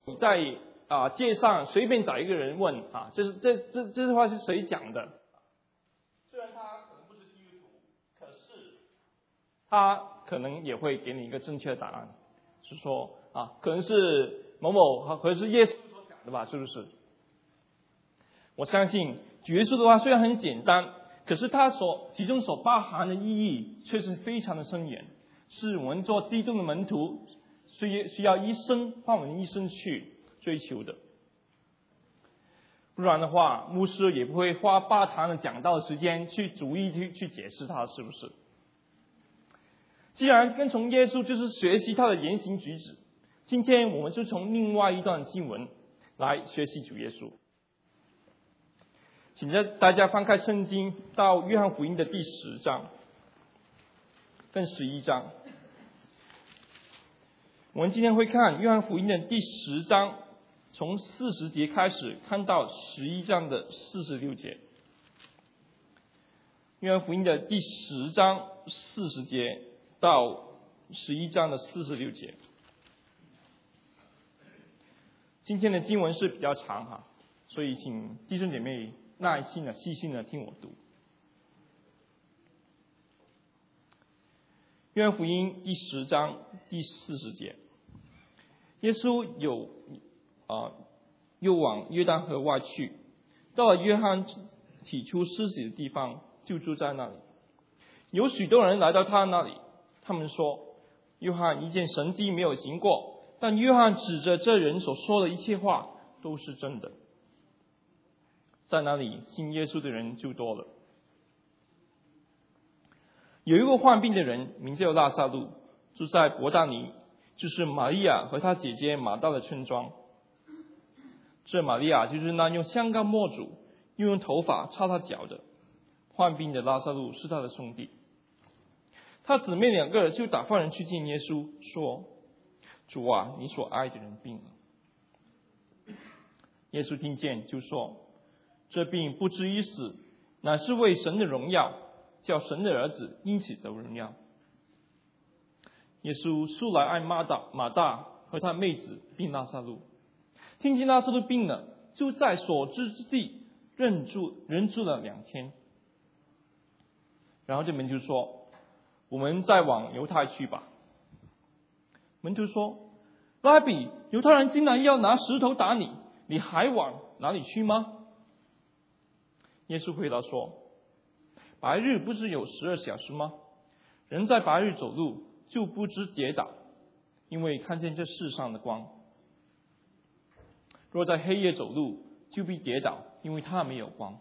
在街上随便找一个人问这句话是谁讲的？虽然他可能不是基督徒，可是他可能也会给你一个正确的答案，是说可能是某某，可能是耶稣所讲的吧，是不是？我相信主耶稣的话虽然很简单，可是它其中所包含的意义却是非常的深远，是我们做基督的门徒需要花我们一生去追求的。不然的话，牧师也不会花8堂的讲道的时间去逐一去解释它，是不是？既然跟从耶稣就是学习他的言行举止，今天我们就从另外一段经文来学习主耶稣。请大家翻开圣经到约翰福音的第10章跟11章。我们今天会看约翰福音的第10章，从40节开始看到11章的46节。约翰福音的第10章40节到11章的46节。今天的经文是比较长所以请弟兄姐妹耐心的细心的听我读。约翰福音第10章第40节，耶稣又往约旦河外去，到了约翰起初施洗的地方，就住在那里。有许多人来到他那里，他们说，约翰一件神迹没有行过，但约翰指着这人所说的一切话都是真的。在那里信耶稣的人就多了。有一个患病的人名叫拉撒路，住在伯大尼，就是玛利亚和她姐姐马大的村庄。这玛利亚就是那用香膏抹主，又用头发擦他脚的。患病的拉撒路是他的兄弟。他姊妹2个就打发人去见耶稣，说，主啊，你所爱的人病了。耶稣听见就说，这病不至于死，乃是为神的荣耀，叫神的儿子因此得荣耀。耶稣素来爱马大和他妹子并拉撒路，听见拉撒路病了，就在所知之地人住了2天。然后这门徒说，我们再往犹太去吧。门徒说，拉比，犹太人竟然要拿石头打你，你还往哪里去吗？耶稣回答说，白日不是有12小时吗？人在白日走路就不知跌倒，因为看见这世上的光。若在黑夜走路，就必跌倒，因为他没有光。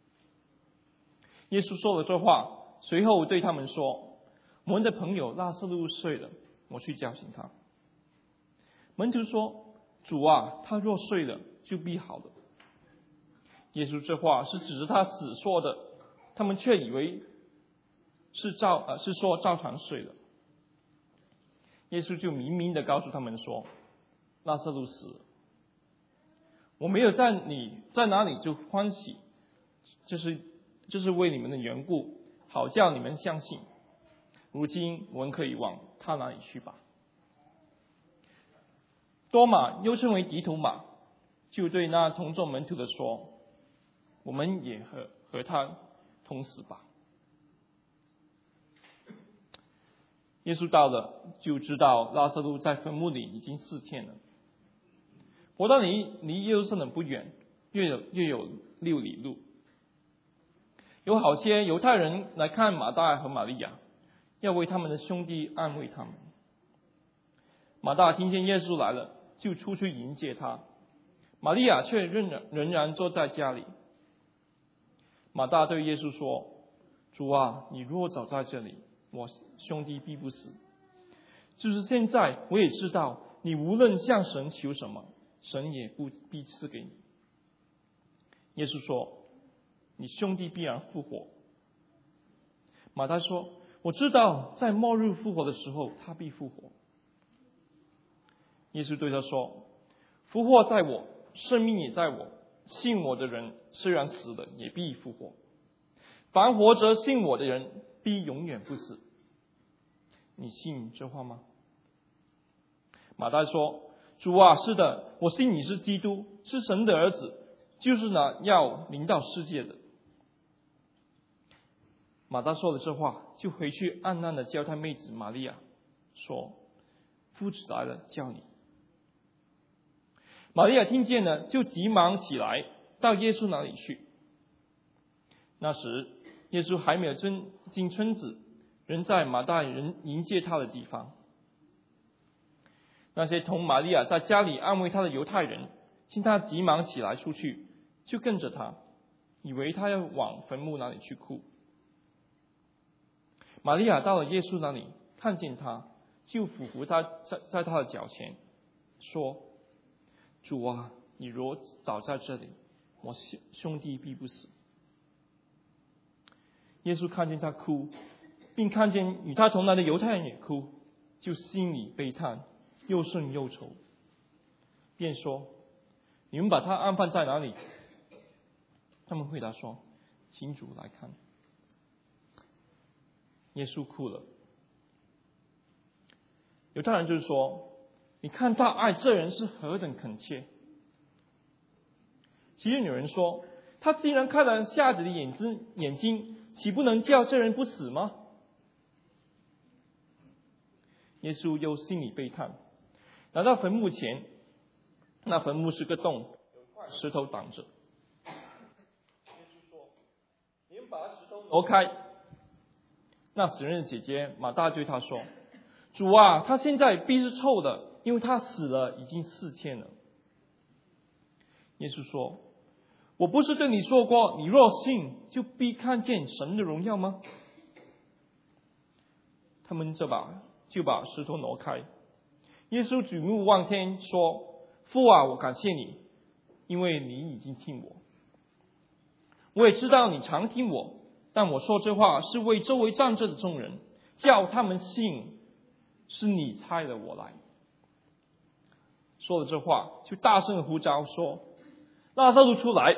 耶稣说了这话，随后对他们说，我们的朋友拉撒路睡了，我去叫醒他。门徒说，主啊，他若睡了，就必好了。耶稣这话是指着他死说的，他们却以为是说照常睡了。耶稣就明明的告诉他们说，拉撒路死了，我没有你在哪里就欢喜，这是为你们的缘故，好叫你们相信。如今我们可以往他那里去吧。多马又称为迪图马，就对那同众门徒的说，我们也和他同死吧。耶稣到了，就知道拉撒路在坟墓里已经4天了。伯大尼离耶路撒冷不远，约有6里路。有好些犹太人来看马大和玛利亚，要为他们的兄弟安慰他们。马大听见耶稣来了，就出去迎接他，玛利亚却仍然坐在家里。马大对耶稣说，主啊，你若早在这里，我兄弟必不死。就是现在，我也知道，你无论向神求什么，神也不必赐给你。耶稣说，你兄弟必然复活。马大说，我知道在末日复活的时候，他必复活。耶稣对他说，复活在我，生命也在我，信我的人虽然死了，也必复活。凡活着信我的人，必永远不死。你信这话吗？马大说， 主啊，是的，我信你是基督，是神的儿子，就是那要临到世界的。马大说了这话，就回去暗暗的叫他妹子玛利亚，说：夫子来了，叫你。玛利亚听见了，就急忙起来，到耶稣那里去。那时，耶稣还没有进村子，仍在马大人迎接他的地方。那些同玛利亚在家里安慰他的犹太人，见他急忙起来出去，就跟着他，以为他要往坟墓那里去哭。玛利亚到了耶稣那里，看见他，就俯伏他在他的脚前，说：主啊，你若早在这里，我兄弟必不死。耶稣看见他哭，并看见与他同来的犹太人也哭，就心里悲叹，又甚忧愁，便说：你们把他安放在哪里？他们回答说：请主来看。耶稣哭了。犹太人就是说：你看他爱这人是何等恳切。其中有人说：他既然开了瞎子的眼睛，岂不能叫这人不死吗？耶稣又心里悲叹，来到坟墓前，那坟墓是个洞，有一块石头挡着。耶稣说：你们把石头挪开。那死人的姐姐马大对他说：主啊，他现在必是臭的，因为他死了已经4天了。耶稣说：我不是对你说过，你若信，就必看见神的荣耀吗？他们就把石头挪开。耶稣举目望天说：父啊，我感谢你，因为你已经听我。我也知道你常听我，但我说这话是为周围站着的众人，叫他们信是你差了我来。说了这话，就大声呼召说：拉撒路出来！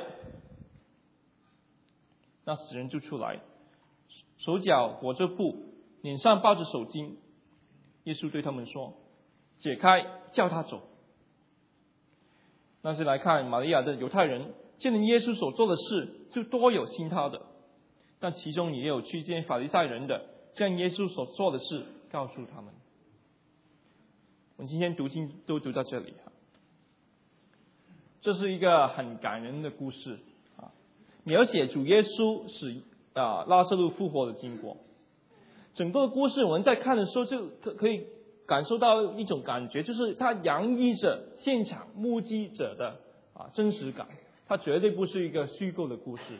那死人就出来，手脚裹着布，脸上包着手巾。耶稣对他们说：解开，叫他走。那些来看玛利亚的犹太人见了耶稣所做的事，就多有信他的，但其中也有去见法利赛人的，将耶稣所做的事告诉他们。我们今天读经都读到这里。这是一个很感人的故事描写主耶稣使拉撒路复活的经过。整个故事我们在看的时候就可以感受到一种感觉，就是它洋溢着现场目击者的真实感，它绝对不是一个虚构的故事。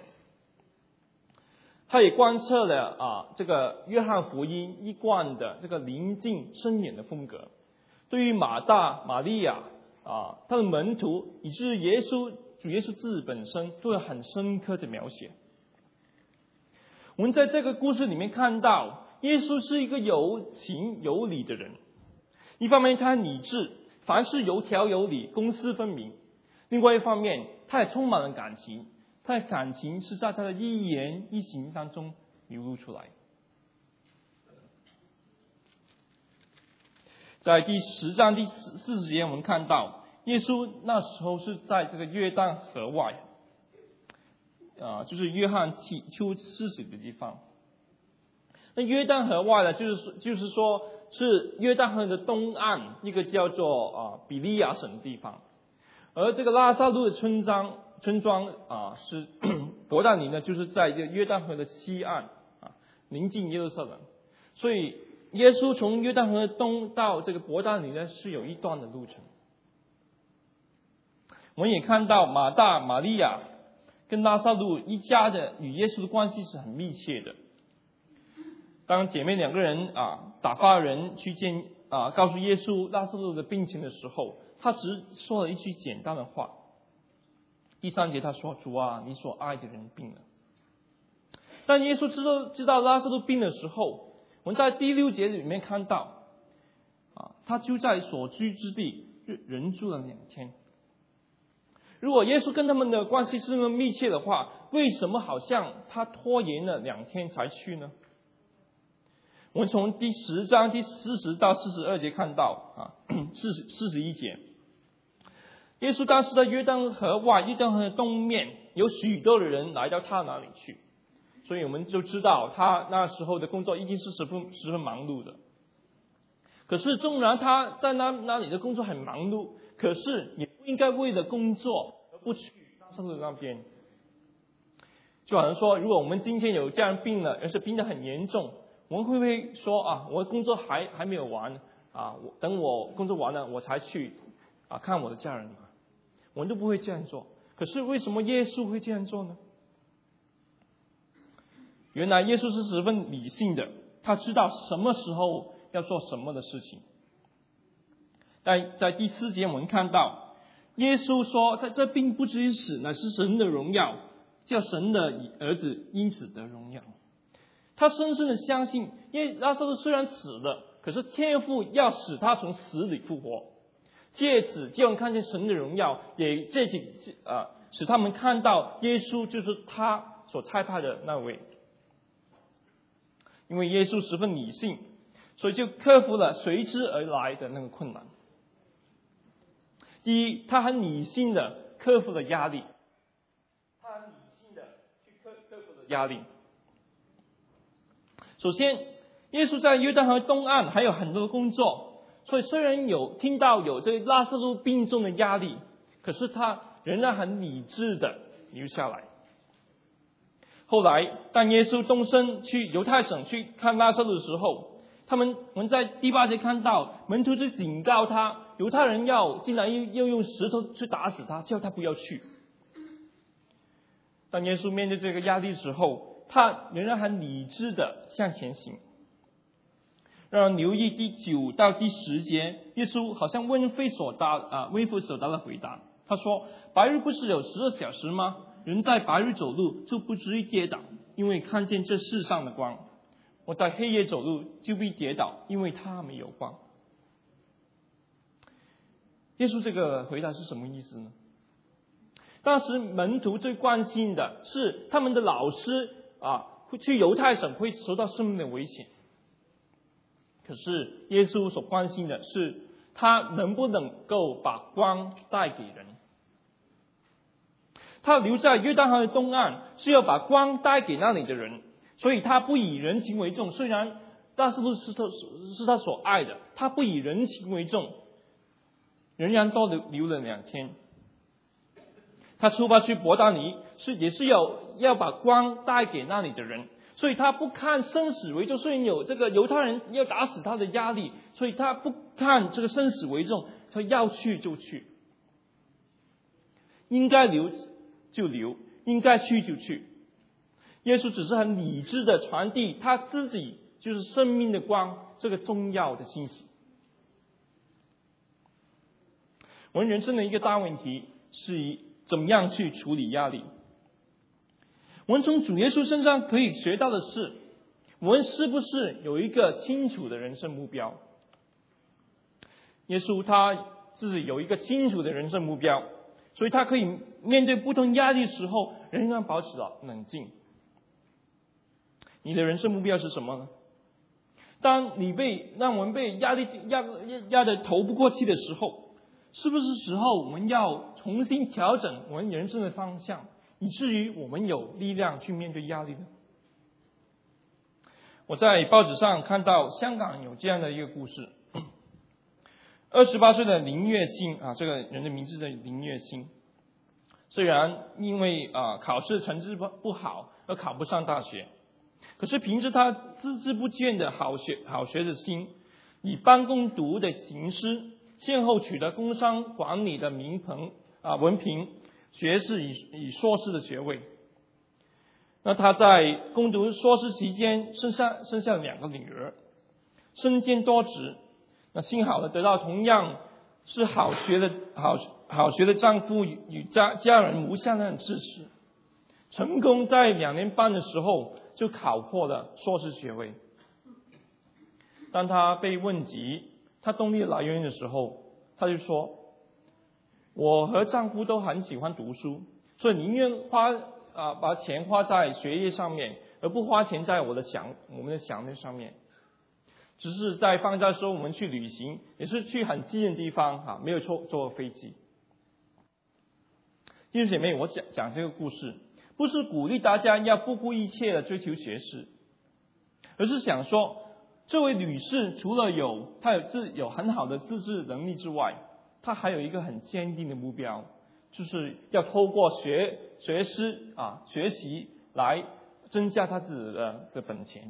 它也贯彻了这个约翰福音一贯的这个临近深远的风格，对于马大、玛利亚他的门徒以至主耶稣自己本身都有很深刻的描写。我们在这个故事里面看到，耶稣是一个有情有理的人。一方面他很理智，凡事有条有理，公私分明；另外一方面他也充满了感情，他的感情是在他的一言一行当中流露出来。在第10章第40节我们看到，耶稣那时候是在这个约旦河外，就是约翰出施洗的地方。那约旦河外呢，就是说是约旦河的东岸一个叫做比利亚省的地方，而这个拉撒路的村庄是伯大尼呢，就是在这个约旦河的西岸临近耶路撒冷，所以耶稣从约旦河东到这个伯大尼呢是有一段的路程。我们也看到马大、玛利亚跟拉撒路一家的与耶稣的关系是很密切的。当姐妹2个人打发人去见告诉耶稣拉撒路的病情的时候，他只说了一句简单的话。第3节他说：主啊，你所爱的人病了。当耶稣知道拉撒路病的时候，我们在第6节里面看到他就在所居之地人住了2天。如果耶稣跟他们的关系是那么密切的话，为什么好像他拖延了2天才去呢？我们从第10章第40到42节看到 41节，耶稣当时在约旦河外，约旦河的东面有许多的人来到他那里去，所以我们就知道他那时候的工作一定是十分忙碌的。可是纵然他在那里的工作很忙碌，可是也不应该为了工作而不去拉撒路那边。就好像说，如果我们今天有家人病了，而且病得很严重，我们会不会说我的工作还没有完等我工作完了我才去看我的家人嘛？我们都不会这样做。可是为什么耶稣会这样做呢？原来耶稣是十分理性的，他知道什么时候要做什么的事情。在第4节我们看到，耶稣说这并不至于死，乃是神的荣耀，叫神的儿子因此得荣耀。他深深的相信，因为拉撒路虽然死了，可是天父要使他从死里复活，借此叫人看见神的荣耀，也使他们看到耶稣就是他所差派的那位。因为耶稣十分理性，所以就克服了随之而来的那个困难。第一，他很理性的克服了压力，压力。首先，耶稣在约旦河东岸还有很多的工作，所以虽然听到有这个拉撒路病重的压力，可是他仍然很理智的留下来。后来，当耶稣动身去犹太省去看拉撒路的时候，我们在第8节看到门徒就警告他，犹太人竟然又用石头去打死他，叫他不要去。当耶稣面对这个压力的时候，他仍然很理智的向前行。让人留意第9到第10节，耶稣好像微乎所答的回答，他说：白日不是有12小时吗？人在白日走路就不至于跌倒，因为看见这世上的光；我在黑夜走路就必跌倒，因为他没有光。耶稣这个回答是什么意思呢？当时门徒最关心的是他们的老师去犹太省会受到生命的危险，可是耶稣所关心的是他能不能够把光带给人。他留在约旦河的东岸是要把光带给那里的人，所以他不以人情为重。虽然拉撒路是他所爱的，他不以人情为重，仍然多留了2天。他出发去伯大尼也是要把光带给那里的人，所以他不看生死为重。虽然有这个犹太人要打死他的压力，所以他不看这个生死为重，他要去就去，应该留就留，应该去就去。耶稣只是很理智的传递他自己就是生命的光这个重要的信息。我们人生的一个大问题是怎么样去处理压力。我们从主耶稣身上可以学到的是，我们是不是有一个清楚的人生目标？耶稣他自己有一个清楚的人生目标，所以他可以面对不同压力的时候仍然保持冷静。你的人生目标是什么呢？当让我们被压力压得头不过气的时候，是不是时候我们要重新调整我们人生的方向，以至于我们有力量去面对压力呢？我在报纸上看到香港有这样的一个故事，28岁的林月星这个人的名字叫林月星，虽然因为考试成绩不好而考不上大学，可是凭着他孜孜不倦的好学的心，以半工读的形式，先后取得工商管理的文凭，学士以硕士的学位。那他在攻读硕士期间生下2个女儿，身兼多职。那幸好的得到同样是好学的丈夫与家人无相当的支持，成功在2年半的时候就考获了硕士学位。当他被问及他动力来源的时候，他就说：我和丈夫都很喜欢读书，所以宁愿把钱花在学业上面，而不花钱在我们的享乐上面。 只是在放假的时候我们去旅行，也是去很近的地方没有坐飞机。弟兄姐妹，我讲这个故事，不是鼓励大家要不顾一切的追求学识，而是想说，这位女士除了她有很好的自制能力之外，她还有一个很坚定的目标，就是要透过学习来增加她自己的本钱。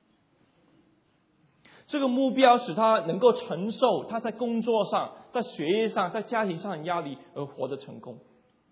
这个目标使她能够承受她在工作上、在学业上、在家庭上的压力，而活得成功。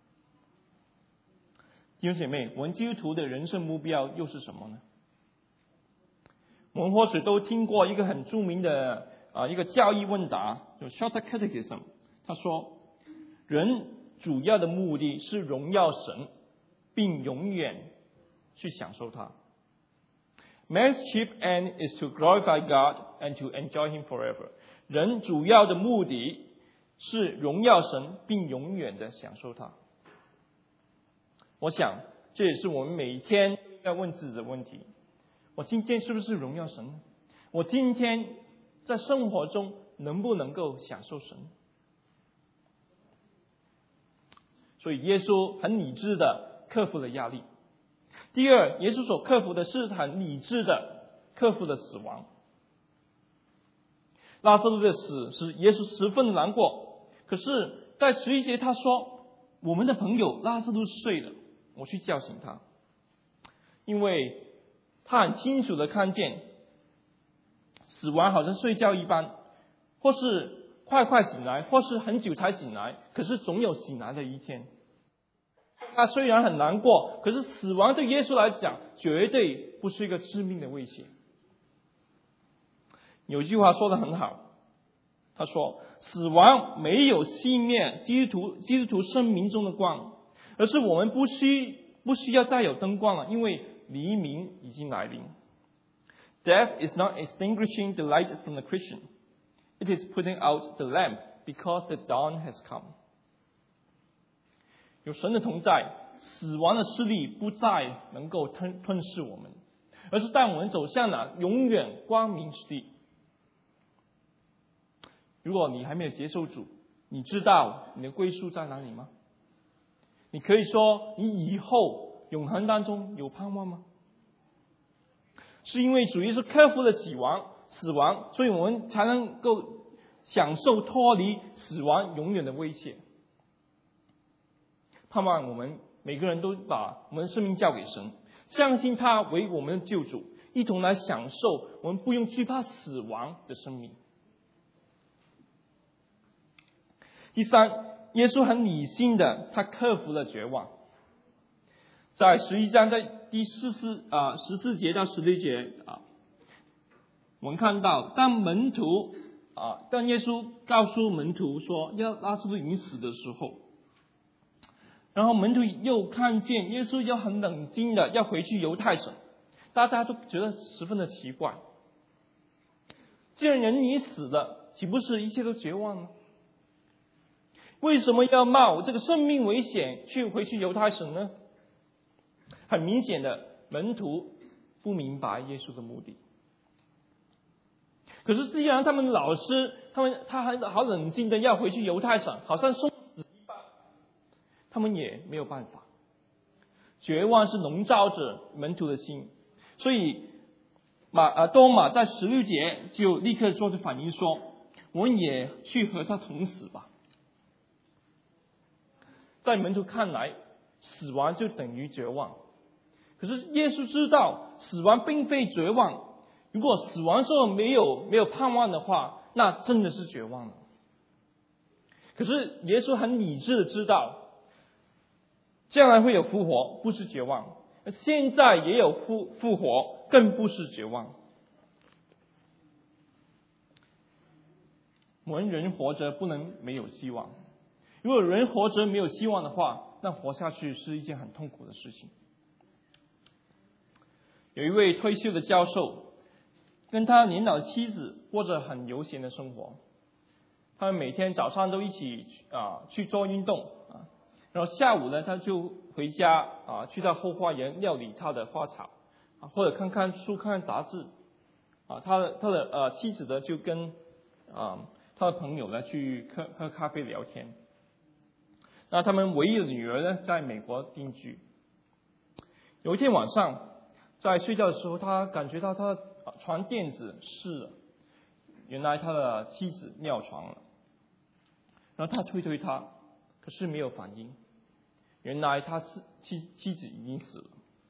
弟兄姐妹，我们基督徒的人生目标又是什么呢？我们或许都听过一个很著名的一个教义问答，就 Shorter Catechism。他说，人主要的目的是荣耀神，并永远去享受它。Man's chief end is to glorify God and to enjoy Him forever。人主要的目的是荣耀神，并永远的享受它。我想，这也是我们每一天要问自己的问题。我今天是不是荣耀神呢？我今天在生活中能不能够享受神？所以耶稣很理智的克服了压力。第二，耶稣所克服的是很理智的克服了死亡。拉撒路的死使耶稣十分难过，可是在11节他说，我们的朋友拉撒路睡了，我去叫醒他。因为他很清楚的看见死亡好像睡觉一般，或是快醒来，或是很久才醒来，可是总有醒来的一天。他虽然很难过，可是死亡对耶稣来讲绝对不是一个致命的威胁。有句话说得很好，他说，死亡没有熄灭基督徒生命中的光，而是我们不需要再有灯光了，因为黎明已经来临。Death is not extinguishing the light from the Christian. It is putting out the lamp because the dawn has come. 有神的同在，死亡的势力不再能够吞噬我们，而是带我们走向了永远光明之地。如果你还没有接受主，你知道你的归宿在哪里吗？你可以说你以后永恒当中有盼望吗？是因为主耶稣克服了死亡，所以我们才能够享受脱离死亡永远的威胁。盼望我们每个人都把我们的生命交给神，相信他为我们的救主，一同来享受我们不用惧怕死亡的生命。第三，耶稣很理性的，他克服了绝望。在11章在第14节到16节我们看到当耶稣告诉门徒说要拉撒路已经死的时候，然后门徒又看见耶稣又很冷静的要回去犹太省，大家都觉得十分的奇怪。既然人已死了，岂不是一切都绝望了？为什么要冒这个生命危险回去犹太省呢？很明显的，门徒不明白耶稣的目的。可是既然他们老师他好冷静的要回去犹太省，好像送死一般，他们也没有办法。绝望是笼罩着门徒的心，所以多马在16节就立刻做出反应说，我们也去和他同死吧。在门徒看来，死亡就等于绝望。可是耶稣知道死亡并非绝望，如果死亡之后没有盼望的话，那真的是绝望了。可是耶稣很理智的知道将来会有复活，不是绝望，现在也有复活，更不是绝望。我们人活着不能没有希望，如果人活着没有希望的话，那活下去是一件很痛苦的事情。有一位退休的教授跟他年老的妻子过着很悠闲的生活，他们每天早上都一起去做运动然后下午呢他就回家去到后花园料理他的花草或者看看书看看杂志他的妻子呢就跟他的朋友呢去喝咖啡聊天。那他们唯一的女儿呢在美国定居。有一天晚上在睡觉的时候，他感觉到他的床垫子湿了，原来他的妻子尿床了。然后他推他，可是没有反应，原来他妻子已经死了。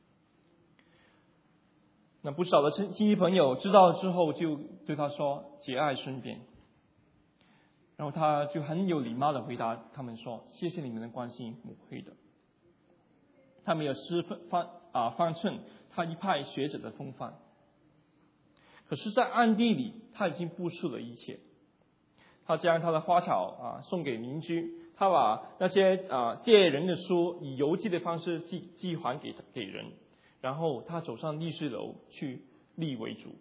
那不少的亲戚朋友知道之后，就对他说节哀顺变。然后他就很有礼貌的回答他们说：谢谢你们的关心，我会的。他没有方寸他一派学者的风范，可是在暗地里他已经部署了一切。他将他的花草送给邻居，他把那些借人的书以邮寄的方式寄还给人，然后他走上律师楼去立为主。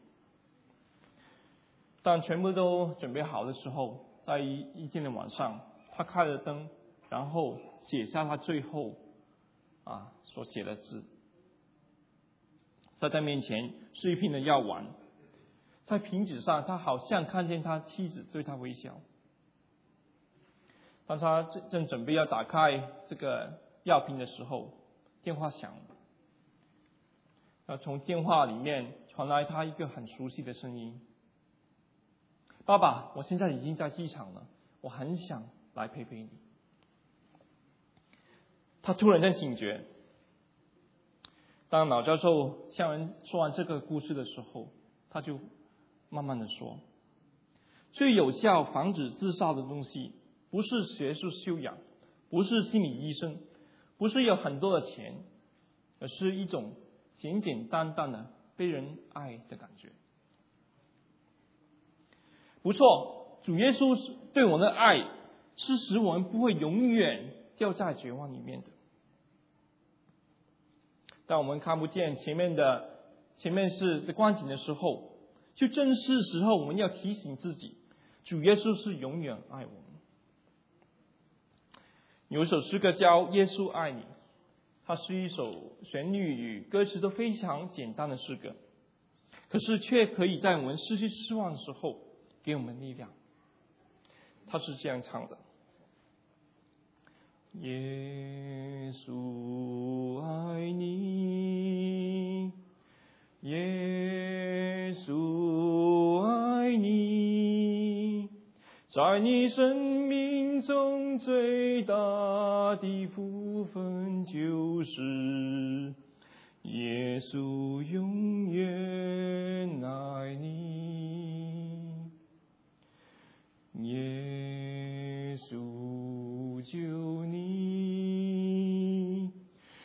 当全部都准备好的时候，在一天的晚上，他开了灯，然后写下他最后所写的字。在他面前是一瓶的药丸，在瓶子上他好像看见他妻子对他微笑。当他正准备要打开这个药瓶的时候，电话响了。从电话里面传来他一个很熟悉的声音：爸爸，我现在已经在机场了，我很想来陪陪你。他突然间醒觉。当老教授向人说完这个故事的时候，他就慢慢的说：最有效防止自杀的东西，不是学术修养，不是心理医生，不是有很多的钱，而是一种简简单单的被人爱的感觉。不错，主耶稣对我们的爱是使我们不会永远掉在绝望里面的。当我们看不见前面是的光景的时候，就正是时候我们要提醒自己，主耶稣是永远爱我们。有一首诗歌叫《耶稣爱你》，它是一首旋律与歌词都非常简单的诗歌，可是却可以在我们失去希望的时候给我们力量。它是这样唱的：耶稣爱你，耶稣爱你，在你生命中最大的福分就是耶稣永远爱你，耶稣救你，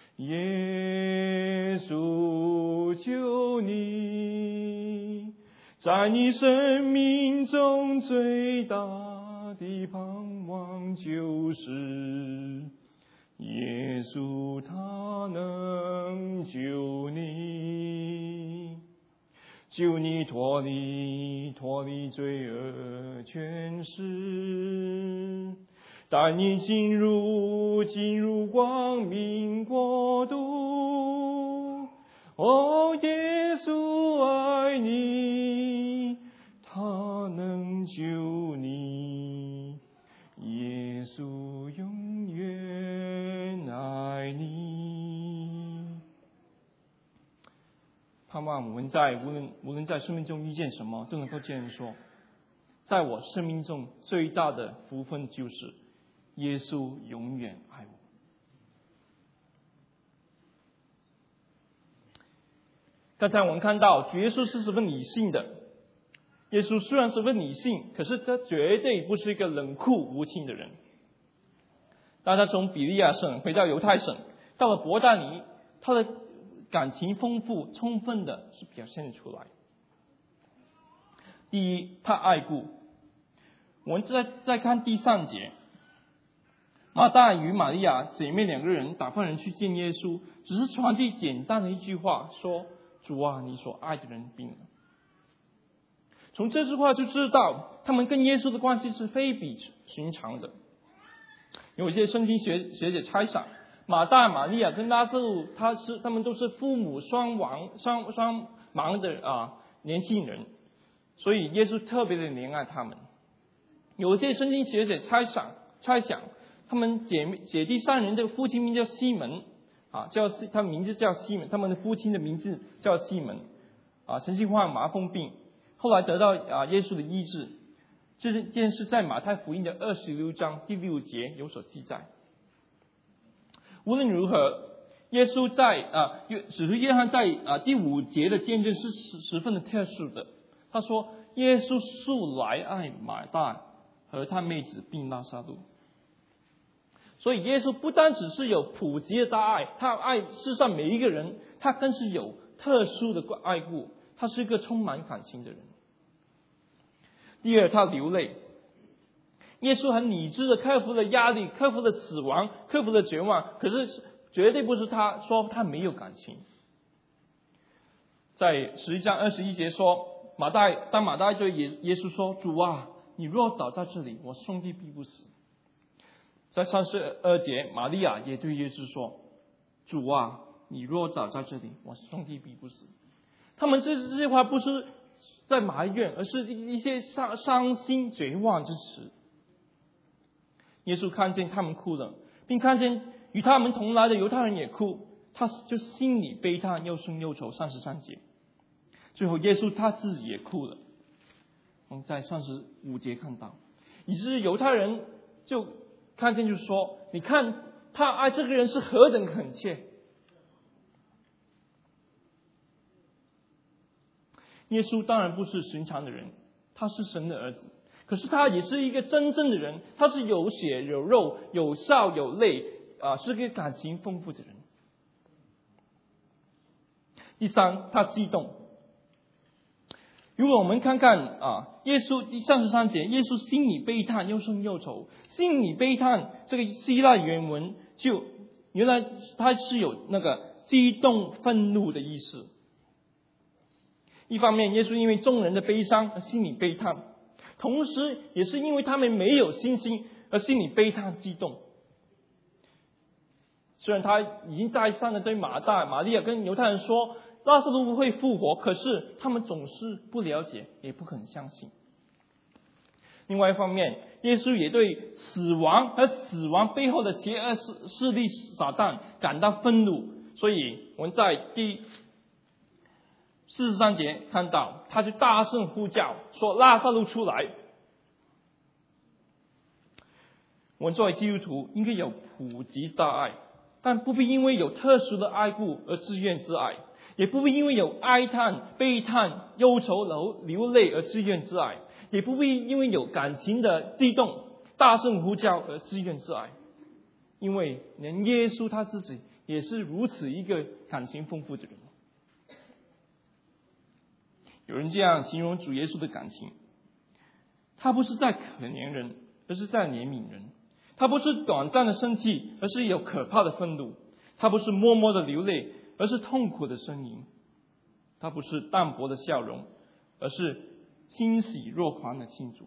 耶稣救你，在你生命中最大的盼望就是耶稣他能救你，救你脱离罪恶权势，带你进入光明国度。哦，耶稣爱你，他能救你，耶稣永远爱你。盼望我们无论在生命中遇见什么，都能够这样说：在我生命中最大的福分就是耶稣永远爱我。刚才我们看到主耶稣是十分理性的。耶稣虽然十分理性，可是他绝对不是一个冷酷无情的人。当他从比利亚省回到犹太省，到了伯大尼，他的感情丰富充分的是表现出来。第一，他爱顾。我们再看第3节，马大与玛利亚姐妹2个人打发人去见耶稣，只是传递简单的一句话，说：主啊，你所爱的人病了。从这句话就知道他们跟耶稣的关系是非比寻常的。有些圣经学者猜想，马大、玛利亚跟拉撒路他们都是父母双盲的年轻人， 所以耶稣特别的怜爱他们。有些圣经学者猜想，他们姐弟三人的父亲名叫西门他名字叫西门，他们的父亲的名字叫西门曾经患麻风病，后来得到耶稣的医治。这件事在马太福音的26章第6节有所记载。无论如何，耶稣使徒约翰在第5节的见证是十分的特殊的。他说，耶稣素来爱马大和他妹子并拉撒路。所以耶稣不单只是有普及的大爱，他爱世上每一个人，他更是有特殊的爱顾，他是一个充满感情的人。第二，他流泪。耶稣很理智的克服了压力，克服了死亡，克服了绝望，可是绝对不是他说他没有感情。在11章21节说，当马大对耶稣说，主啊，你若早在这里，我兄弟必不死。在32节，玛利亚也对耶稣说，主啊，你若早在这里，我兄弟必不死。他们这些话不是在埋怨，而是一些伤心绝望之词。耶稣看见他们哭了，并看见与他们同来的犹太人也哭，他就心里悲叹，又生又愁。33节，最后耶稣他自己也哭了。我们在35节看到，以致犹太人就看见就说，你看他爱这个人是何等恳切。耶稣当然不是寻常的人，他是神的儿子，可是他也是一个真正的人，他是有血有肉，有笑有泪是个感情丰富的人。第三，他激动。如果我们看看耶稣33节，耶稣心里悲叹，又生又愁。心里悲叹这个希腊原文就原来它是有那个激动愤怒的意思。一方面，耶稣因为众人的悲伤而心里悲叹，同时也是因为他们没有信心而心里悲叹激动。虽然他已经再三的对马大、玛利亚跟犹太人说拉撒路会复活，可是他们总是不了解，也不肯相信。另外一方面，耶稣也对死亡和死亡背后的邪恶势力撒旦感到愤怒，所以我们在第43节看到，他就大声呼叫说，拉撒路出来。我们作为基督徒应该有普及大爱，但不必因为有特殊的爱顾而自怨自艾，也不必因为有哀叹、悲叹、忧愁、流泪而自怨自艾，也不必因为有感情的激动大声呼叫而自怨自艾，因为连耶稣他自己也是如此一个感情丰富的人。有人这样形容主耶稣的感情，他不是在可怜人，而是在怜悯人。他不是短暂的生气，而是有可怕的愤怒。他不是默默的流泪，而是痛苦的呻吟。他不是淡薄的笑容，而是欣喜若狂的庆祝。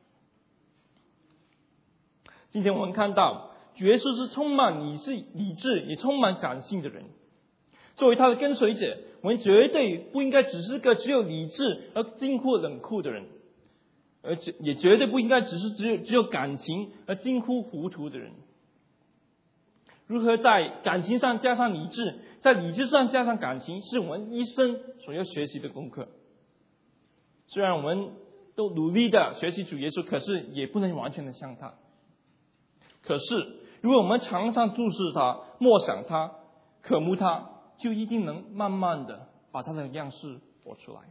今天我们看到主耶稣是充满理智也充满感性的人。作为他的跟随者，我们绝对不应该只是个只有理智而近乎冷酷的人，而且也绝对不应该只有感情而近乎糊涂的人。如何在感情上加上理智，在理智上加上感情，是我们一生所要学习的功课。虽然我们都努力的学习主耶稣，可是也不能完全的像他。可是如果我们常常注视他，默想他，渴慕他，就一定能慢慢的把他的样式活出来。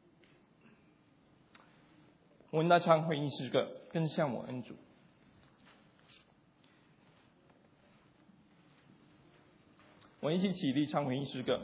我们来唱回应诗歌，更像我恩主。我们一起起立唱回应诗歌。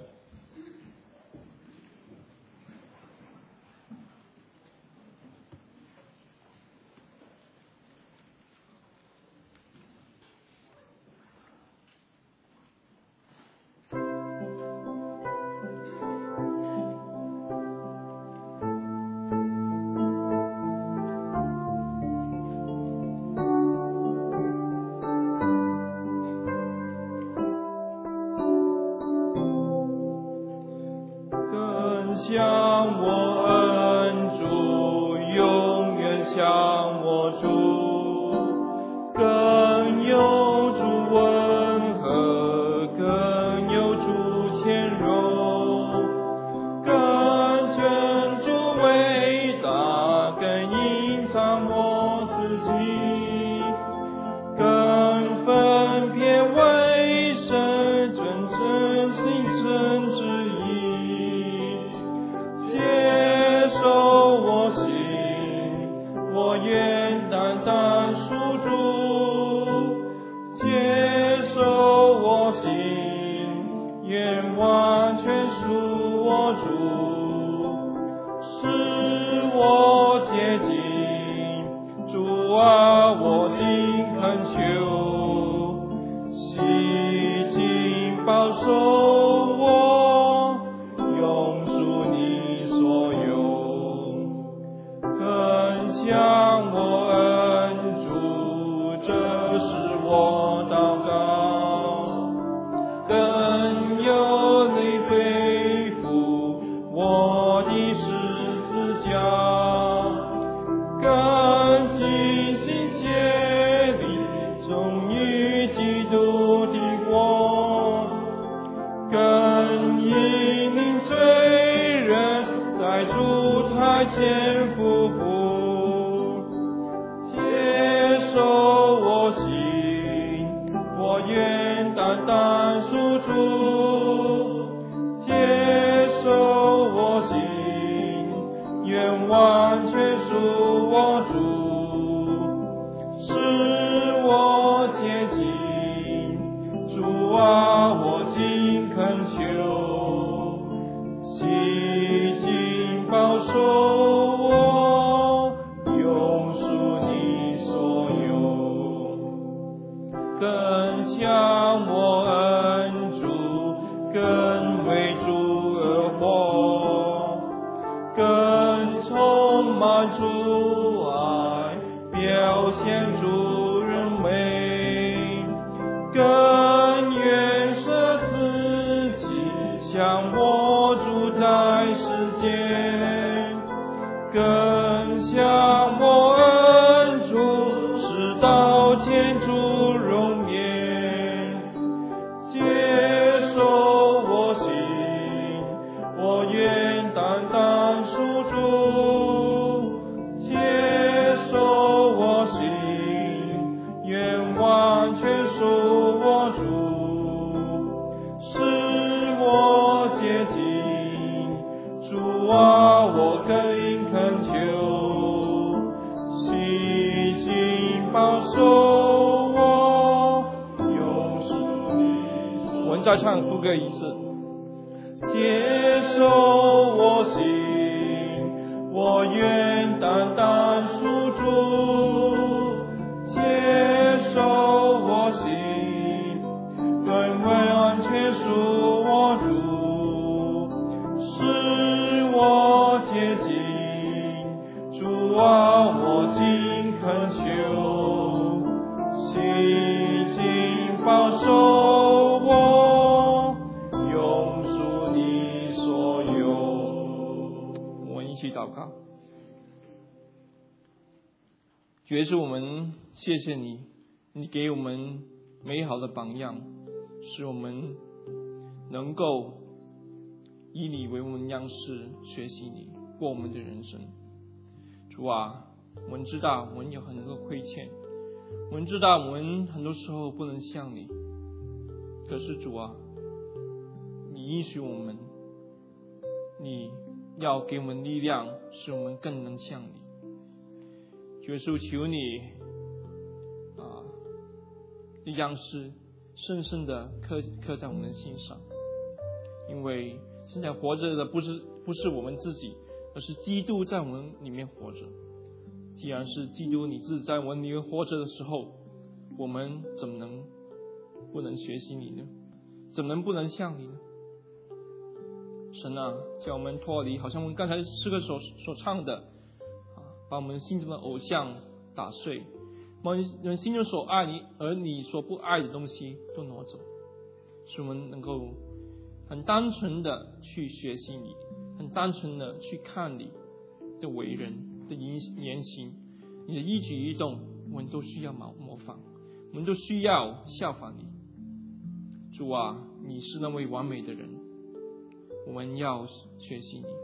先夫妇，接受我心，我愿单单属主，接受我心，愿完全属我主，使我接近主啊，我今恳求，洗净保守我，永属你所有，更像我恩主，更为主而活，更充满主爱，表现主人美，更愿舍自己，像我主在世间，更像我恩主，直到见主容颜，接受我心，我愿单单属主，接受我心，愿完全属我主，使我接近主啊，我更恳求，洗净保守我，永属你。我们再唱副歌一次。接受我心，我愿单单属主，接受我心，更完全属我主，使我接近主啊，我今恳求，洗净保守我，永属你所有。我们一起祷告。主耶稣，我们谢谢你，你给我们美好的榜样，使我们能够以你为我们样式，学习你，过我们的人生。主啊，我们知道我们有很多亏欠，我们知道我们很多时候不能像你，可是主啊，你应许我们，你要给我们力量，使我们更能像你。主耶稣，求你的样式深深的刻在我们的心上，因为现在活着的不是我们自己，而是基督在我们里面活着。既然是基督你自己在我们里面活着的时候，我们怎么能不能学习你呢？怎么能不能像你呢？神啊，叫我们脱离，好像我们刚才诗歌所唱的，把我们心中的偶像打碎，把我们心中所爱你而你所不爱的东西都挪走，使我们能够很单纯的去学习你，很单纯的去看你的为人的言行，你的一举一动，我们都需要模仿，我们都需要效仿你。主啊，你是那位完美的人，我们要学习你。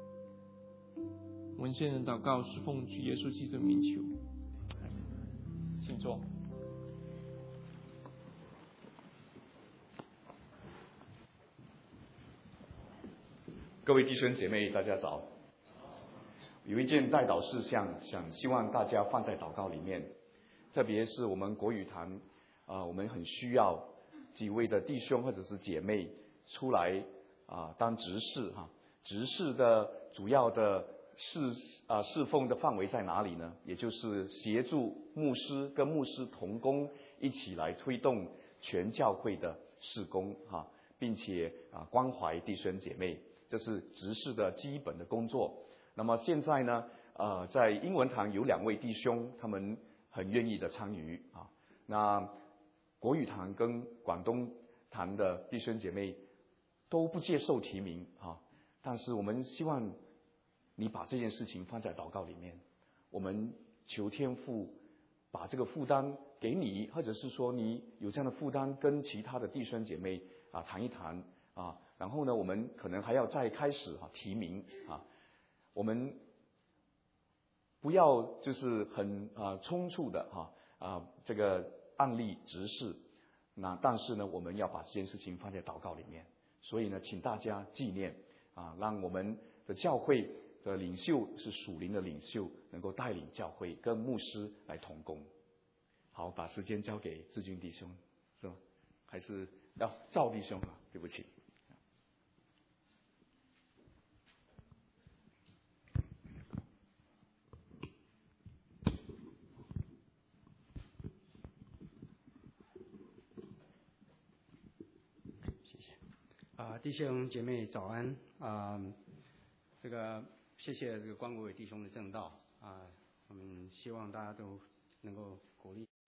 我们现在祷告是奉主耶稣基督的名求，请坐。 各位弟兄姐妹，大家早。有一件代祷事项，希望大家放在祷告里面，特别是我们国语堂我们很需要几位的弟兄或者是姐妹出来当执事执事的主要的侍奉的范围在哪里呢？也就是协助牧师跟牧师同工一起来推动全教会的事工并且关怀弟兄姐妹，这是执事的基本的工作。那么现在呢在英文堂有2位弟兄，他们很愿意的参与那国语堂跟广东堂的弟兄姐妹都不接受提名但是我们希望你把这件事情放在祷告里面，我们求天父把这个负担给你，或者是说你有这样的负担跟其他的弟兄姐妹谈一谈然后呢我们可能还要再开始提名我们不要就是很匆促的这个案例直视。那但是呢，我们要把这件事情放在祷告里面。所以呢，请大家纪念让我们的教会的领袖是属灵的领袖，能够带领教会跟牧师来同工。好，把时间交给志军弟兄，是吗？还是要赵弟兄啊？对不起。 弟兄姐妹早安谢谢这个关国伟弟兄的正道我们希望大家都能够鼓励。